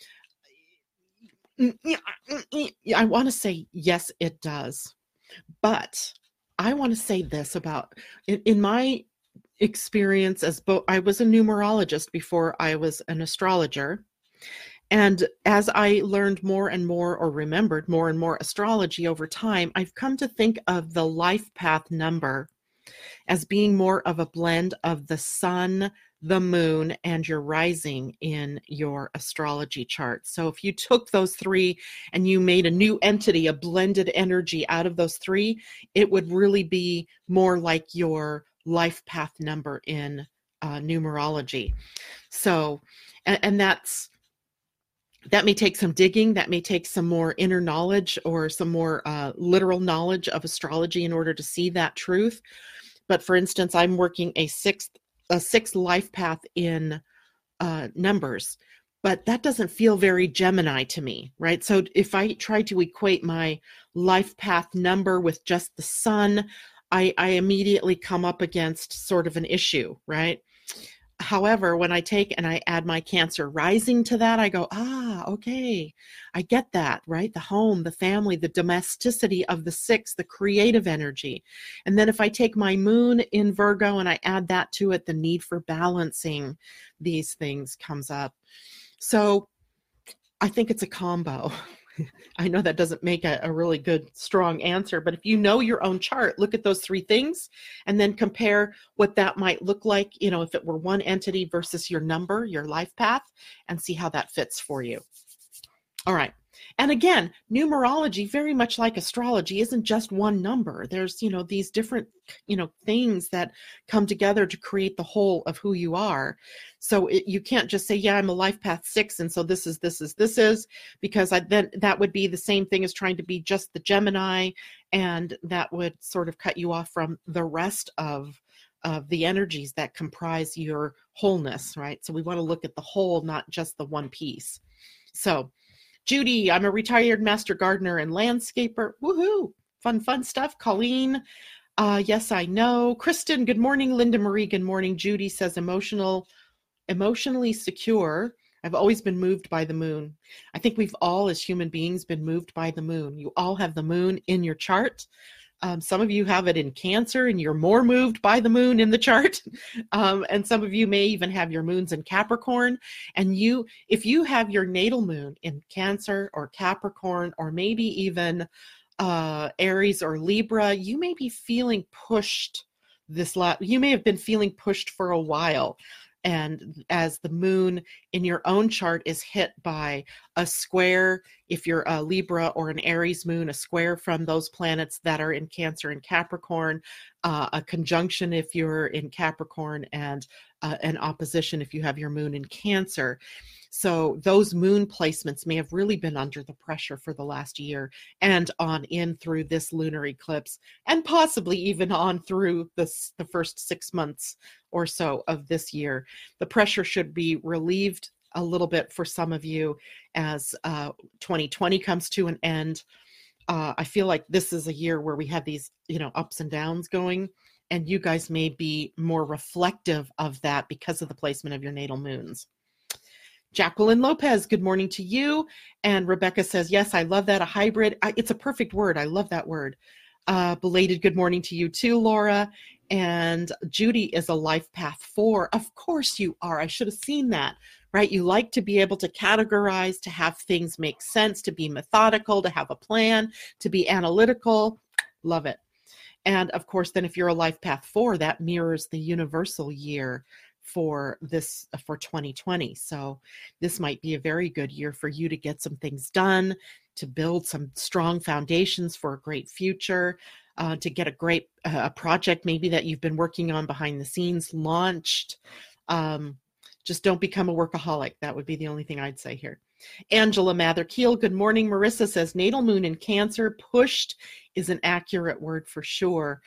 S1: I want to say yes, it does. But I want to say this about, in, in my experience as both, I was a numerologist before I was an astrologer. And as I learned more and more, or remembered more and more astrology over time, I've come to think of the life path number as being more of a blend of the sun, the moon, and your rising in your astrology chart. So if you took those three and you made a new entity, a blended energy out of those three, it would really be more like your life path number in uh, numerology. So, and, and that's, that may take some digging, that may take some more inner knowledge or some more uh, literal knowledge of astrology in order to see that truth. But for instance, I'm working a sixth, a sixth life path in uh, numbers, but that doesn't feel very Gemini to me, right? So if I try to equate my life path number with just the sun, I, I immediately come up against sort of an issue, right? However, when I take and I add my Cancer rising to that, I go, ah, okay, I get that, right? The home, the family, the domesticity of the six, the creative energy. And then if I take my moon in Virgo and I add that to it, the need for balancing these things comes up. So I think it's a combo. I know that doesn't make a, a really good, strong answer, but if you know your own chart, look at those three things and then compare what that might look like, you know, if it were one entity versus your number, your life path, and see how that fits for you. All right. And again, numerology, very much like astrology, isn't just one number. There's, you know, these different, you know, things that come together to create the whole of who you are. So it, you can't just say, yeah, I'm a life path six. And so this is, this is, this is, because I, then that would be the same thing as trying to be just the Gemini. And that would sort of cut you off from the rest of of the energies that comprise your wholeness, right? So we want to look at the whole, not just the one piece. So Judy, I'm a retired master gardener and landscaper. Woohoo! Fun, fun stuff. Colleen, uh, yes, I know. Kristen, good morning. Linda Marie, good morning. Judy says emotional, emotionally secure. I've always been moved by the moon. I think we've all, as human beings, been moved by the moon. You all have the moon in your chart. Um, some of you have it in Cancer and you're more moved by the moon in the chart. Um, and some of you may even have your moons in Capricorn. And you, if you have your natal moon in Cancer or Capricorn, or maybe even uh, Aries or Libra, you may be feeling pushed this lot. You may have been feeling pushed for a while. And as the moon in your own chart is hit by a square, if you're a Libra or an Aries moon, a square from those planets that are in Cancer and Capricorn, uh, a conjunction if you're in Capricorn, and uh, an opposition if you have your moon in Cancer. So those moon placements may have really been under the pressure for the last year and on in through this lunar eclipse, and possibly even on through this, the first six months or so of this year. The pressure should be relieved a little bit for some of you as uh, twenty twenty comes to an end. Uh, I feel like this is a year where we have these, you know, ups and downs going, and you guys may be more reflective of that because of the placement of your natal moons. Jacqueline Lopez, good morning to you. And Rebecca says, yes, I love that. A hybrid. I, it's a perfect word. I love that word. Uh, belated good morning to you too, Laura. And Judy is a life path four. Of course you are. I should have seen that, right? You like to be able to categorize, to have things make sense, to be methodical, to have a plan, to be analytical. Love it. And of course, then if you're a life path four, that mirrors the universal year for this, for twenty twenty. So this might be a very good year for you to get some things done, to build some strong foundations for a great future, uh, to get a great uh, a project maybe that you've been working on behind the scenes launched. Um, just don't become a workaholic. That would be the only thing I'd say here. Angela Mather-Keel, good morning. Marissa says natal moon in Cancer. Pushed is an accurate word for sure.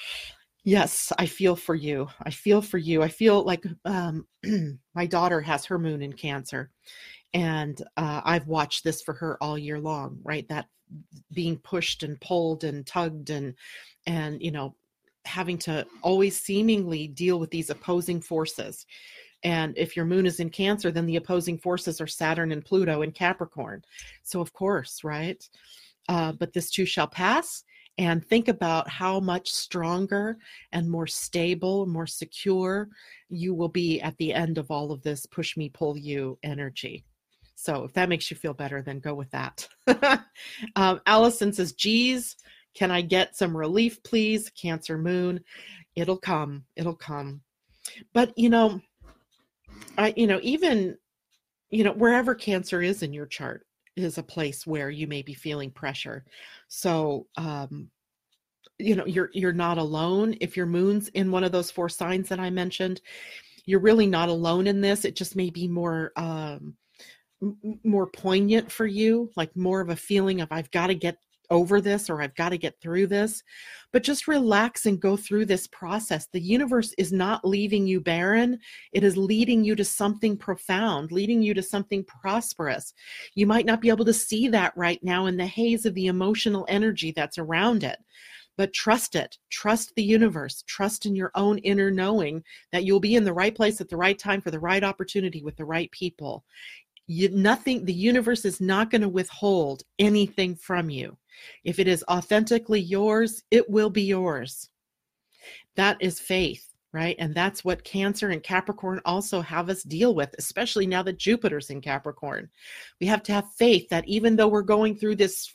S1: Yes, I feel for you. I feel for you. I feel like um, my daughter has her moon in Cancer, and uh, I've watched this for her all year long, right? That being pushed and pulled and tugged and, and, you know, having to always seemingly deal with these opposing forces. And if your moon is in Cancer, then the opposing forces are Saturn and Pluto in Capricorn. So of course, right? Uh, but this too shall pass. And think about how much stronger and more stable, more secure you will be at the end of all of this push me, pull you energy. So if that makes you feel better, then go with that. um, Allison says, geez, can I get some relief, please? Cancer moon. It'll come. It'll come. But, you know, I, you know, even, you know, wherever Cancer is in your chart is a place where you may be feeling pressure. So, um, you know, you're, you're not alone. If your moon's in one of those four signs that I mentioned, you're really not alone in this. It just may be more, um, m- more poignant for you, like more of a feeling of I've got to get over this or I've got to get through this. But just relax and go through this process. The universe is not leaving you barren. It is leading you to something profound, leading you to something prosperous. You might not be able to see that right now in the haze of the emotional energy that's around it. But trust it, trust the universe, trust in your own inner knowing that you'll be in the right place at the right time for the right opportunity with the right people. You, nothing, the universe is not going to withhold anything from you. If it is authentically yours, it will be yours. That is faith, right? And that's what Cancer and Capricorn also have us deal with, especially now that Jupiter's in Capricorn. We have to have faith that even though we're going through this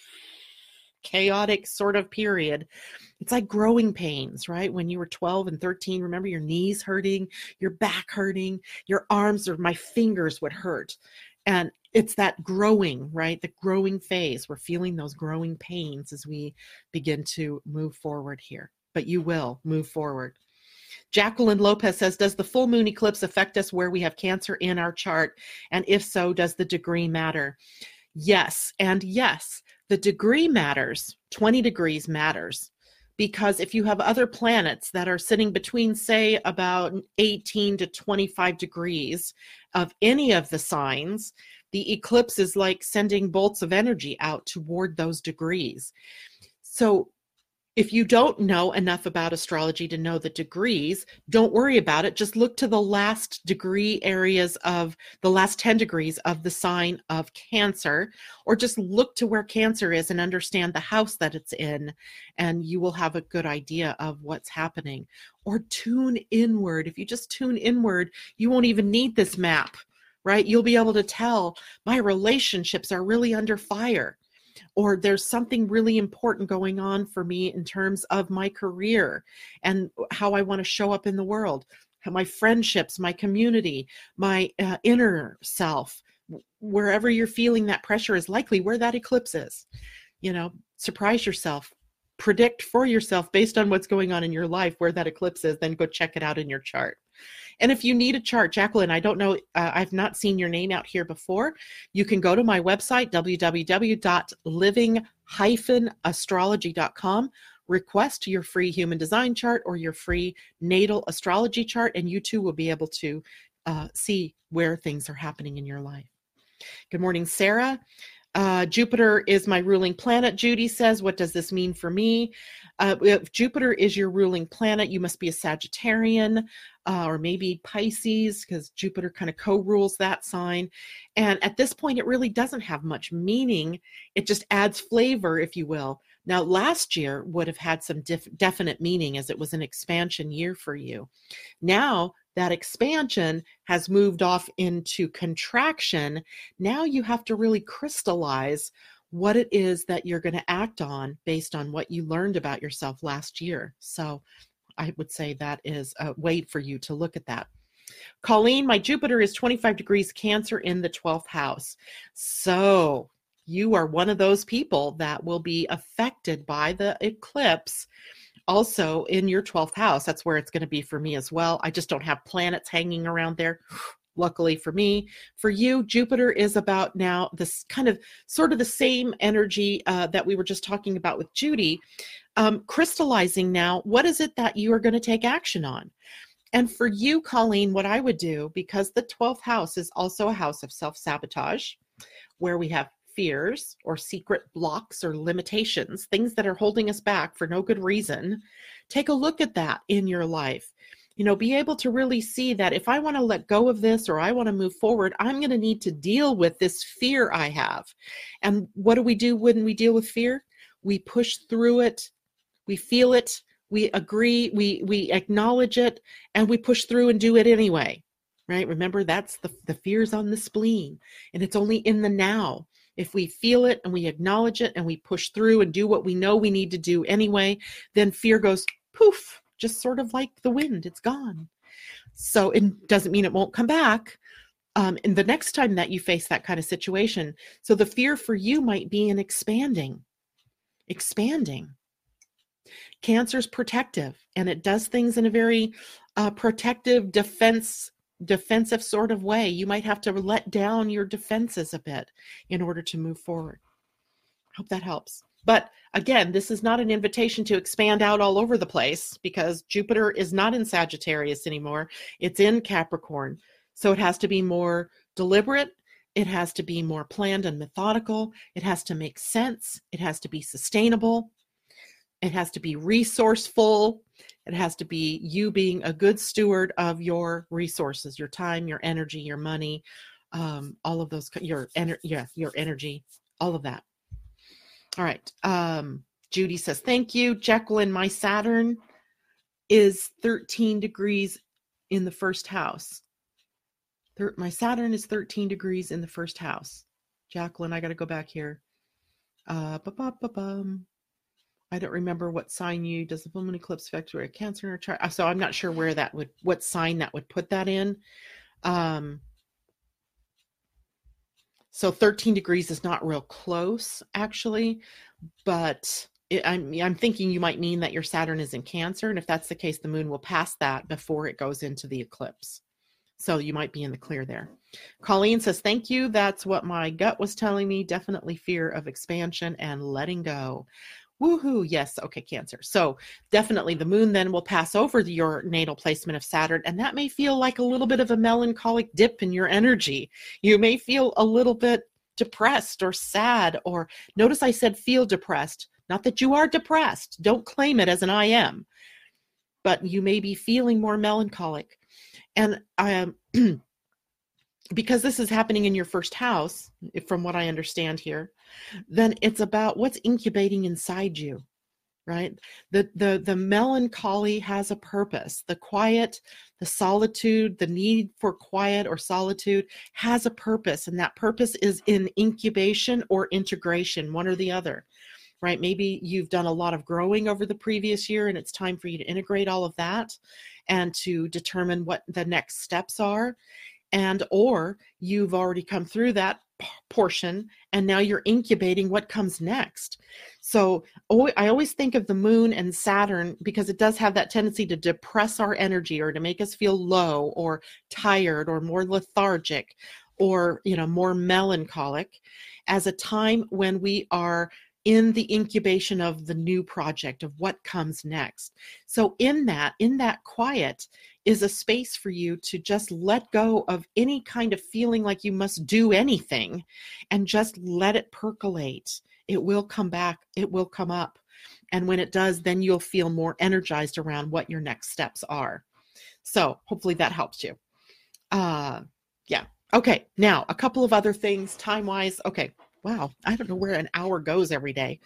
S1: chaotic sort of period, it's like growing pains, right? When you were twelve and thirteen, remember your knees hurting, your back hurting, your arms or my fingers would hurt. And it's that growing, right? The growing phase. We're feeling those growing pains as we begin to move forward here. But you will move forward. Jacqueline Lopez says, does the full moon eclipse affect us where we have Cancer in our chart? And if so, does the degree matter? Yes, and yes. The degree matters. twenty degrees matters, because if you have other planets that are sitting between, say, about eighteen to twenty-five degrees of any of the signs, the eclipse is like sending bolts of energy out toward those degrees. So if you don't know enough about astrology to know the degrees, don't worry about it. Just look to the last degree areas of the last ten degrees of the sign of Cancer, or just look to where Cancer is and understand the house that it's in, and you will have a good idea of what's happening. Or tune inward. If you just tune inward, you won't even need this map, right? You'll be able to tell my relationships are really under fire. Or there's something really important going on for me in terms of my career and how I want to show up in the world, how my friendships, my community, my uh, inner self, wherever you're feeling that pressure is likely where that eclipse is. You know, surprise yourself, predict for yourself based on what's going on in your life where that eclipse is, then go check it out in your chart. And if you need a chart, Jacqueline, I don't know, uh, I've not seen your name out here before. You can go to my website, w w w dot living dash astrology dot com, request your free human design chart or your free natal astrology chart, and you too will be able to uh, see where things are happening in your life. Good morning, Sarah. Uh, Jupiter is my ruling planet, Judy says. What does this mean for me? Uh, if Jupiter is your ruling planet, you must be a Sagittarian uh, or maybe Pisces, because Jupiter kind of co-rules that sign. And at this point, it really doesn't have much meaning. It just adds flavor, if you will. Now, last year would have had some def- definite meaning as it was an expansion year for you. Now, that expansion has moved off into contraction. Now you have to really crystallize what it is that you're going to act on based on what you learned about yourself last year. So I would say that is a way for you to look at that. Colleen, my Jupiter is twenty-five degrees Cancer in the twelfth house. So you are one of those people that will be affected by the eclipse. Also in your twelfth house, that's where it's going to be for me as well. I just don't have planets hanging around there. Luckily for me. For you, Jupiter is about now this kind of sort of the same energy uh, that we were just talking about with Judy, um, crystallizing now, what is it that you are going to take action on? And for you, Colleen, what I would do, because the twelfth house is also a house of self-sabotage, where we have fears or secret blocks or limitations, things that are holding us back for no good reason, take a look at that in your life. You know, be able to really see that if I want to let go of this or I want to move forward, I'm going to need to deal with this fear I have. And what do we do when we deal with fear? We push through it, we feel it, we agree, we we acknowledge it, and we push through and do it anyway. right? Remember, that's the, the fear's on the spleen, and it's only in the now. If we feel it and we acknowledge it and we push through and do what we know we need to do anyway, then fear goes poof, just sort of like the wind, it's gone. So it doesn't mean it won't come back. Um, and the next time that you face that kind of situation, so the fear for you might be in expanding, expanding. Cancer's protective, and it does things in a very uh, protective, defense, defensive sort of way. You might have to let down your defenses a bit in order to move forward. Hope that helps. But again, this is not an invitation to expand out all over the place, because Jupiter is not in Sagittarius anymore. It's in Capricorn. So it has to be more deliberate. It has to be more planned and methodical. It has to make sense. It has to be sustainable. It has to be resourceful. It has to be you being a good steward of your resources, your time, your energy, your money, um, all of those, your, ener- yeah, your energy, all of that. All right. Um, Judy says, thank you. Jacqueline, my Saturn is thirteen degrees in the first house. Thir- my Saturn is thirteen degrees in the first house. Jacqueline, I got to go back here. Uh, ba-ba-ba-bum. I don't remember what sign you, does the full moon eclipse affect your Cancer in your chart? So I'm not sure where that would, what sign that would put that in. Um, so thirteen degrees is not real close, actually, but it, I'm, I'm thinking you might mean that your Saturn is in Cancer. And if that's the case, the moon will pass that before it goes into the eclipse. So you might be in the clear there. Colleen says, thank you. That's what my gut was telling me. Definitely fear of expansion and letting go. Woohoo. Yes. Okay. Cancer. So definitely the moon then will pass over your natal placement of Saturn. And that may feel like a little bit of a melancholic dip in your energy. You may feel a little bit depressed or sad, or notice I said feel depressed, not that you are depressed. Don't claim it as an I am, but you may be feeling more melancholic. And um, because this is happening in your first house, from what I understand here, then it's about what's incubating inside you, right? The, the, the melancholy has a purpose. The quiet, the solitude, the need for quiet or solitude has a purpose. And that purpose is in incubation or integration, one or the other, right? Maybe you've done a lot of growing over the previous year, and it's time for you to integrate all of that and to determine what the next steps are. And or you've already come through that p- portion and now you're incubating what comes next. So oh, I always think of the moon and Saturn because it does have that tendency to depress our energy or to make us feel low or tired or more lethargic or, you know, more melancholic, as a time when we are in the incubation of the new project of what comes next. So in that, in that quiet is a space for you to just let go of any kind of feeling like you must do anything and just let it percolate. It will come back. It will come up. And when it does, then you'll feel more energized around what your next steps are. So hopefully that helps you. Uh, yeah. Okay. Now a couple of other things time-wise. Okay. Wow, I don't know where an hour goes every day.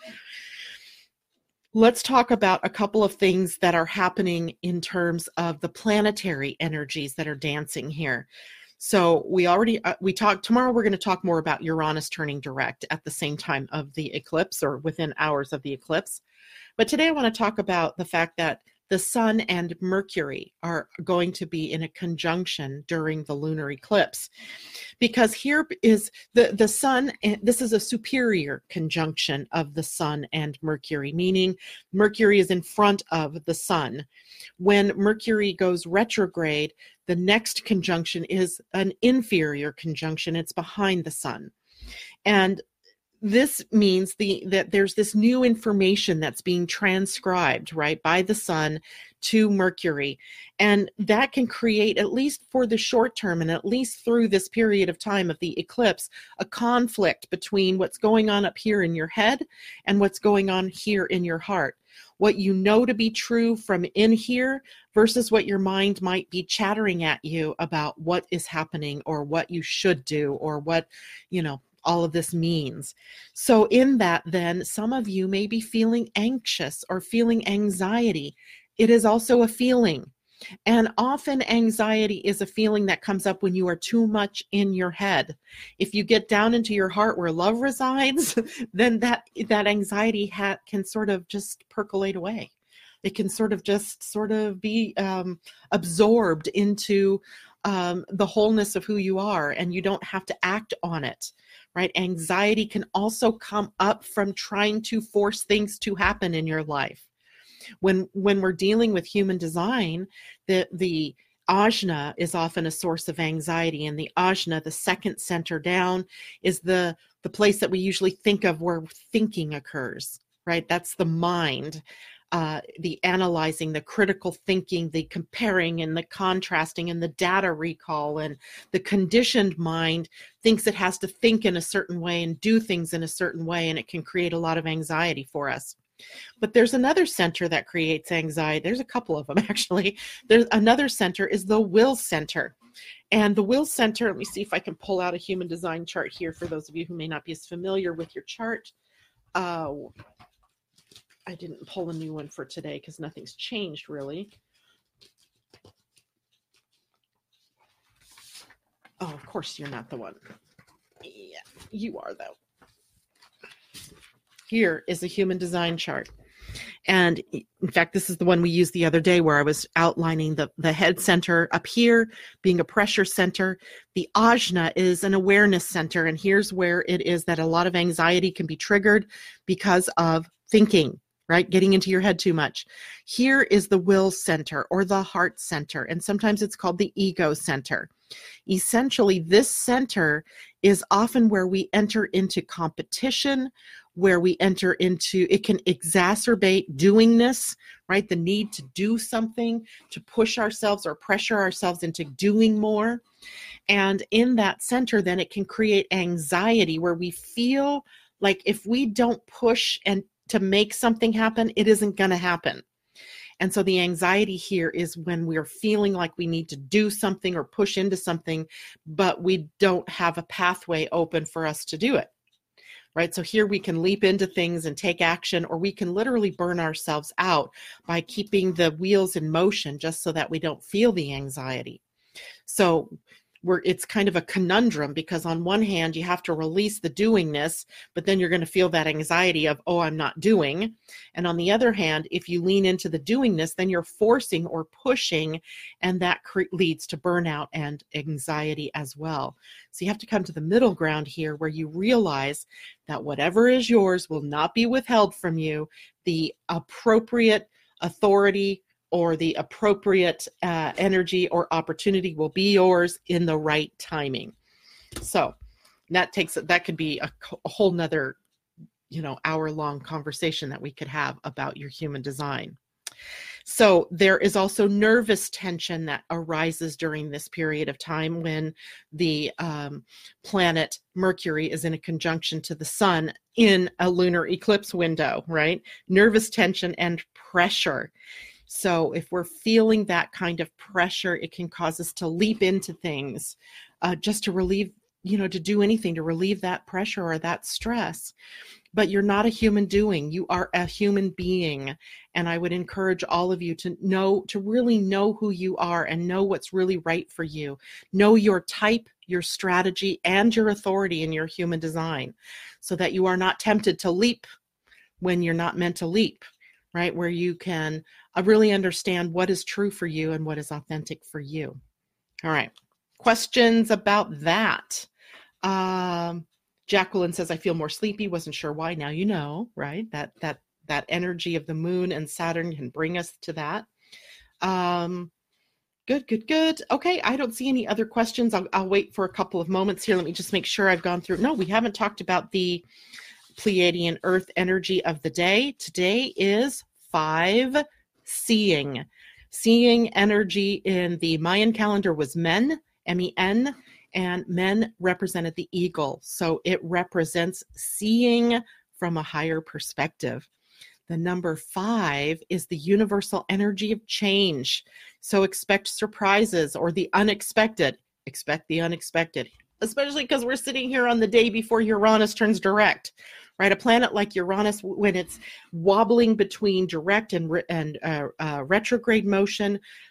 S1: Let's talk about a couple of things that are happening in terms of the planetary energies that are dancing here. So we already, uh, we talked, tomorrow we're going to talk more about Uranus turning direct at the same time of the eclipse or within hours of the eclipse. But today I want to talk about the fact that the Sun and Mercury are going to be in a conjunction during the lunar eclipse, because here is the, the Sun, and this is a superior conjunction of the Sun and Mercury, meaning Mercury is in front of the Sun. When Mercury goes retrograde, the next conjunction is an inferior conjunction. It's behind the Sun. And this means the that there's this new information that's being transcribed, right, by the Sun to Mercury. And that can create, at least for the short term and at least through this period of time of the eclipse, a conflict between what's going on up here in your head and what's going on here in your heart. What you know to be true from in here versus what your mind might be chattering at you about what is happening or what you should do or what, you know, all of this means. So in that, then some of you may be feeling anxious or feeling anxiety. It is also a feeling. And often anxiety is a feeling that comes up when you are too much in your head. If you get down into your heart where love resides, then that, that anxiety ha- can sort of just percolate away. It can sort of just sort of be um, absorbed into um, the wholeness of who you are, and you don't have to act on it, right? Anxiety can also come up from trying to force things to happen in your life. When when we're dealing with human design, the the ajna is often a source of anxiety, and the ajna, the second center down, is the the place that we usually think of where thinking occurs, right? That's the mind. Uh, the analyzing, the critical thinking, the comparing and the contrasting and the data recall, and the conditioned mind thinks it has to think in a certain way and do things in a certain way, and it can create a lot of anxiety for us. But there's another center that creates anxiety. There's a couple of them, actually. There's another center is the will center. And the will center, let me see if I can pull out a human design chart here for those of you who may not be as familiar with your chart. Uh, I didn't pull a new one for today because nothing's changed really. Oh, of course you're not the one. Yeah, you are though. Here is a human design chart. And in fact, this is the one we used the other day where I was outlining the, the head center up here being a pressure center. The ajna is an awareness center. And here's where it is that a lot of anxiety can be triggered because of thinking, right? Getting into your head too much. Here is the will center or the heart center. And sometimes it's called the ego center. Essentially, this center is often where we enter into competition, where we enter into, it can exacerbate doingness, right? The need to do something, to push ourselves or pressure ourselves into doing more. And in that center, then it can create anxiety where we feel like if we don't push and to make something happen, it isn't going to happen. And so the anxiety here is when we're feeling like we need to do something or push into something, but we don't have a pathway open for us to do it, right? So here we can leap into things and take action, or we can literally burn ourselves out by keeping the wheels in motion just so that we don't feel the anxiety. So We're, it's kind of a conundrum because on one hand, you have to release the doingness, but then you're going to feel that anxiety of, oh, I'm not doing. And on the other hand, if you lean into the doingness, then you're forcing or pushing, and that cre- leads to burnout and anxiety as well. So you have to come to the middle ground here where you realize that whatever is yours will not be withheld from you. The appropriate authority or the appropriate uh, energy or opportunity will be yours in the right timing. So that takes, that could be a, a whole nother, you know, hour long conversation that we could have about your human design. So there is also nervous tension that arises during this period of time when the um, planet Mercury is in a conjunction to the sun in a lunar eclipse window, right? Nervous tension and pressure. So if we're feeling that kind of pressure, it can cause us to leap into things uh, just to relieve, you know, to do anything to relieve that pressure or that stress. But you're not a human doing. You are a human being. And I would encourage all of you to know, to really know who you are and know what's really right for you. Know your type, your strategy, and your authority in your human design so that you are not tempted to leap when you're not meant to leap, right? Where you can uh, really understand what is true for you and what is authentic for you. All right. Questions about that? Um, Jacqueline says, I feel more sleepy. Wasn't sure why. Now you know, right? That that that energy of the moon and Saturn can bring us to that. Um, good, good, good. Okay, I don't see any other questions. I'll, I'll wait for a couple of moments here. Let me just make sure I've gone through. No, we haven't talked about the Pleiadian Earth energy of the day. Today is five seeing. Seeing energy in the Mayan calendar was Men, M E N, and Men represented the eagle. So it represents seeing from a higher perspective. The number five is the universal energy of change. So expect surprises or the unexpected. Expect the unexpected, especially because we're sitting here on the day before Uranus turns direct. Right, a planet like Uranus, when it's wobbling between direct and, and uh, uh, retrograde motion,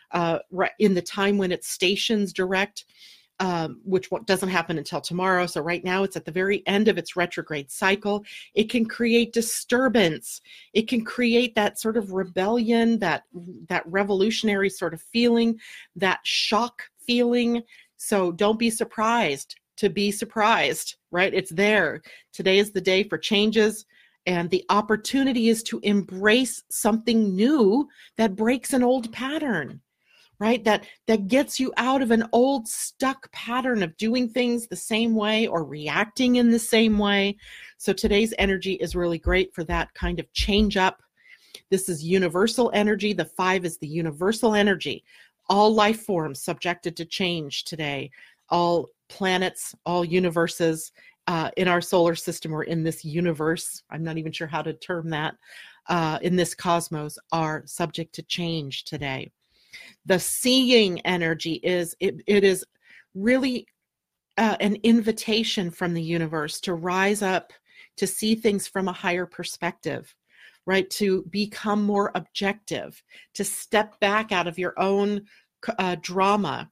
S1: uh, right in the time when it stations direct, um, which doesn't happen until tomorrow. So right now it's at the very end of its retrograde cycle. It can create disturbance. It can create that sort of rebellion, that, that revolutionary sort of feeling, that shock feeling. So don't be surprised to be surprised, right? It's there. Today is the day for changes. And the opportunity is to embrace something new that breaks an old pattern. Right? That, that gets you out of an old stuck pattern of doing things the same way or reacting in the same way. So today's energy is really great for that kind of change up. This is universal energy. The five is the universal energy. All life forms subjected to change today. All planets, all universes uh, in our solar system or in this universe, I'm not even sure how to term that, uh, in this cosmos are subject to change today. The seeing energy is, it, it is really uh, an invitation from the universe to rise up, to see things from a higher perspective, right? To become more objective, to step back out of your own uh, drama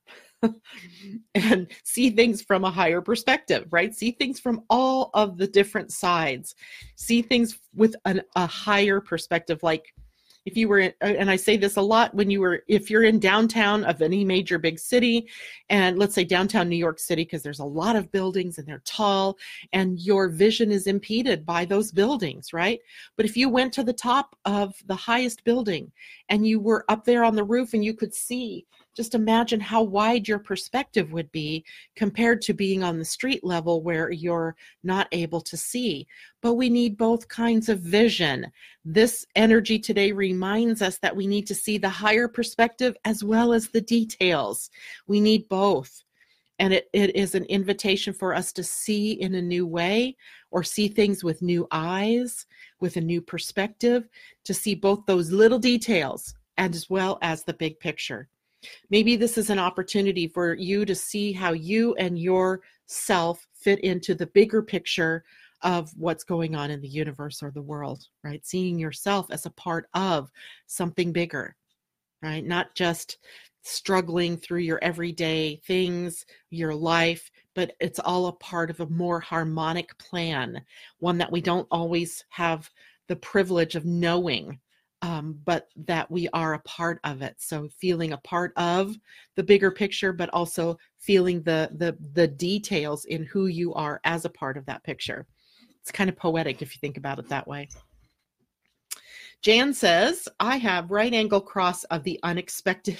S1: and see things from a higher perspective, right? See things from all of the different sides. See things with an, a higher perspective, like if you were, in, and I say this a lot, when you were, if you're in downtown of any major big city, and let's say downtown New York City, because there's a lot of buildings and they're tall and your vision is impeded by those buildings, right? But if you went to the top of the highest building and you were up there on the roof and you could see, just imagine how wide your perspective would be compared to being on the street level where you're not able to see. But we need both kinds of vision. This energy today reminds us that we need to see the higher perspective as well as the details. We need both. And it, it is an invitation for us to see in a new way, or see things with new eyes, with a new perspective, to see both those little details as well as the big picture. Maybe this is an opportunity for you to see how you and yourself fit into the bigger picture of what's going on in the universe or the world, right? Seeing yourself as a part of something bigger, right? Not just struggling through your everyday things, your life, but it's all a part of a more harmonic plan, one that we don't always have the privilege of knowing. Um, but that we are a part of it. So feeling a part of the bigger picture, but also feeling the, the, the details in who you are as a part of that picture. It's kind of poetic if you think about it that way. Jan says, I have right angle cross of the unexpected.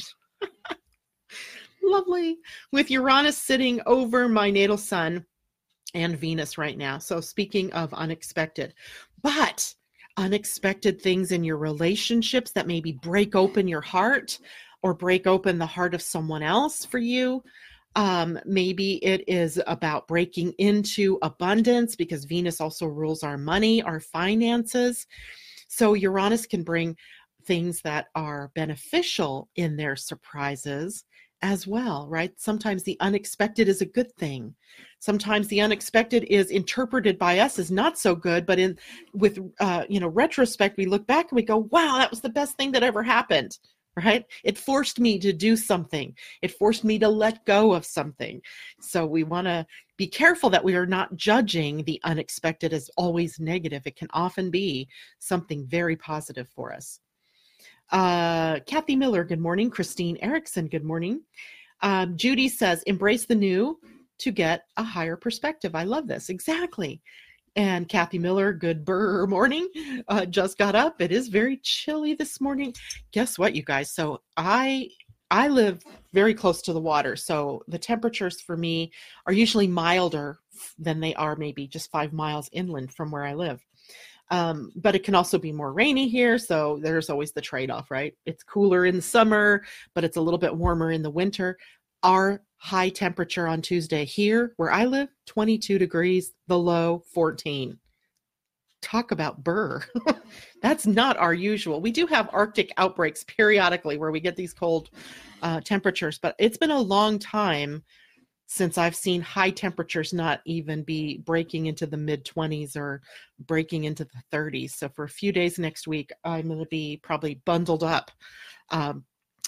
S1: Lovely. With Uranus sitting over my natal sun and Venus right now. So speaking of unexpected, but unexpected things in your relationships that maybe break open your heart or break open the heart of someone else for you. Um, maybe it is about breaking into abundance, because Venus also rules our money, our finances. So Uranus can bring things that are beneficial in their surprises as well, right? Sometimes the unexpected is a good thing. Sometimes the unexpected is interpreted by us as not so good, but in with uh, you know, retrospect, we look back and we go, wow, that was the best thing that ever happened, right? It forced me to do something. It forced me to let go of something. So we want to be careful that we are not judging the unexpected as always negative. It can often be something very positive for us. Uh, Kathy Miller, good morning. Christine Erickson, good morning. Um, Judy says, embrace the new to get a higher perspective. I love this. Exactly. And Kathy Miller, good burr morning. Uh, just got up. It is very chilly this morning. Guess what, you guys? So I I live very close to the water. So the temperatures for me are usually milder than they are maybe just five miles inland from where I live. Um, but it can also be more rainy here. So there's always the trade-off, right? It's cooler in the summer, but it's a little bit warmer in the winter. Our high temperature on Tuesday here where I live, twenty-two degrees, the low fourteen. Talk about burr. That's not our usual. We do have Arctic outbreaks periodically where we get these cold uh, temperatures, but it's been a long time since I've seen high temperatures not even be breaking into the mid twenties or breaking into the thirties. So for a few days next week, I'm going to be probably bundled up. Um,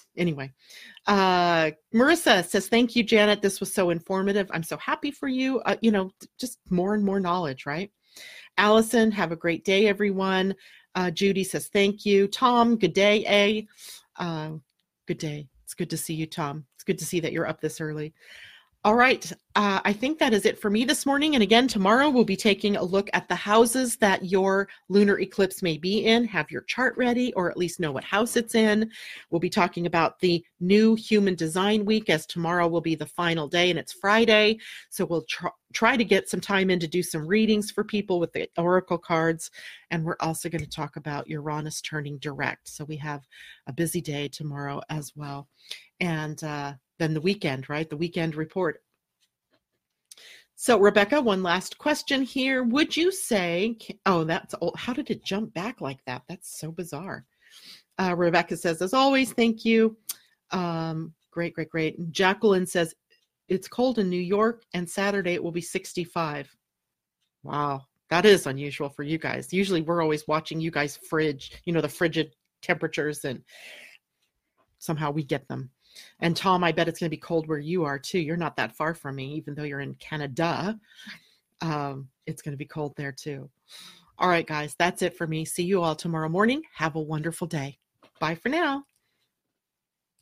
S1: Anyway, uh, Marissa says, thank you, Janet. This was so informative. I'm so happy for you. Uh, you know, just more and more knowledge, right? Allison, have a great day, everyone. Uh, Judy says, thank you. Tom, good day, A. Uh, good day. It's good to see you, Tom. It's good to see that you're up this early. All right. Uh, I think that is it for me this morning. And again, tomorrow we'll be taking a look at the houses that your lunar eclipse may be in. Have your chart ready, or at least know what house it's in. We'll be talking about the new Human Design Week, as tomorrow will be the final day and it's Friday. So we'll tr- try to get some time in to do some readings for people with the oracle cards. And we're also going to talk about Uranus turning direct. So we have a busy day tomorrow as well. And, uh, Then the weekend, right? The weekend report. So Rebecca, one last question here. Would you say, oh, that's old. How did it jump back like that? That's so bizarre. Uh, Rebecca says, as always, thank you. Um, great, great, great. Jacqueline says, it's cold in New York and Saturday it will be sixty-five. Wow, that is unusual for you guys. Usually we're always watching you guys fridge, you know, the frigid temperatures, and somehow we get them. And Tom, I bet it's going to be cold where you are too. You're not that far from me, even though you're in Canada. Um, it's going to be cold there too. All right, guys, that's it for me. See you all tomorrow morning. Have a wonderful day. Bye for now.